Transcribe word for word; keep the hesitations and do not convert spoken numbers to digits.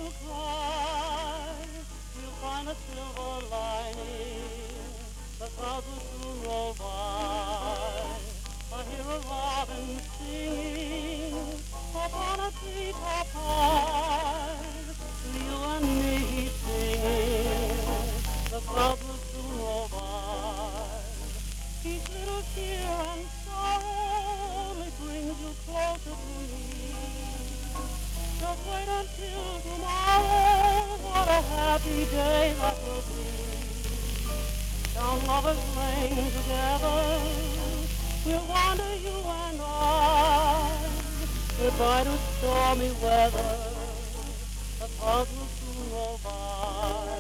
will cry, we'll find a silver lining, the clouds will soon roll by. I hear a robin singing upon a treetop high, you and me he's singing, the clouds will soon roll by. Each little tear and sorrow only brings you closer to me. Just wait until tomorrow, what a happy day that will be. Down Lover's Lane together, we'll wander you and I. Goodbye to stormy weather, the clouds will soon roll by.